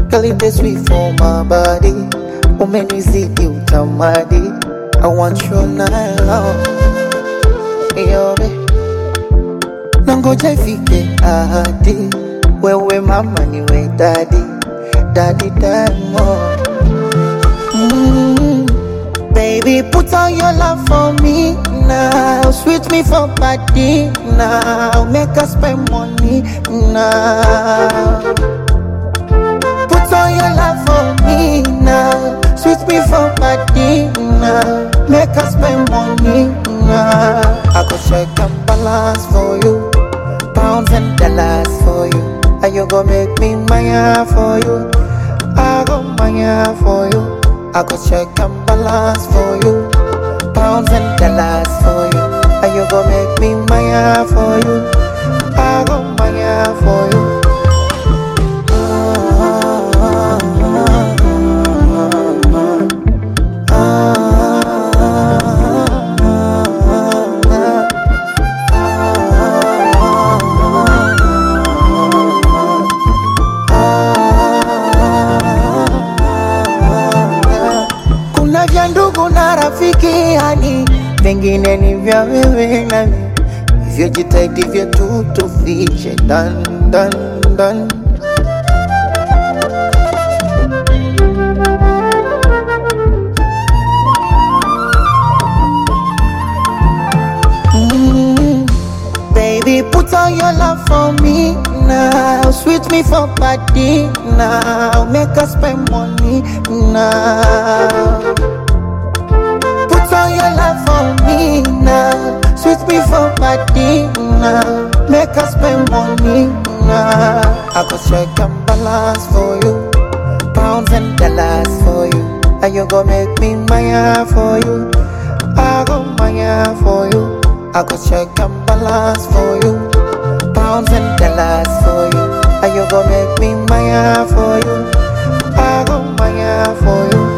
Girl, it is sweet for my body. Umenizidi utamadi. I want you night long. Yobe nangoja ifike ahadi. Wewe mama niwe daddy. Daddy diamond. Baby, put on your love for me now. Sweet me for party now. Make us spend money now. Put on your love for me now. Sweet me for party now. Make us spend money now. I go check and balance for you. Pounds and dollars for you. And you go make me maya for you. I go maya for you. I go check and balance for you. Pounds and dollars for you. And you go make me maya for you. I go maya for you. Ndugu na rafiki yani, pengine ni vya wewe na mimi. Hivyo jitahidi vyetu tufiche dan dan dan. Baby, put on your love for me now. Sweet me for party now. Make us spend money now. Put on your love for me now. Sweet me for party now. Make us spend money now. I go check and balance for you. Pounds and dollars for you. And you go make me maya for you. I go maya for you. I go check and balance for you. Pounds and dollars for you. And you go make me maya for you. I go maya for you.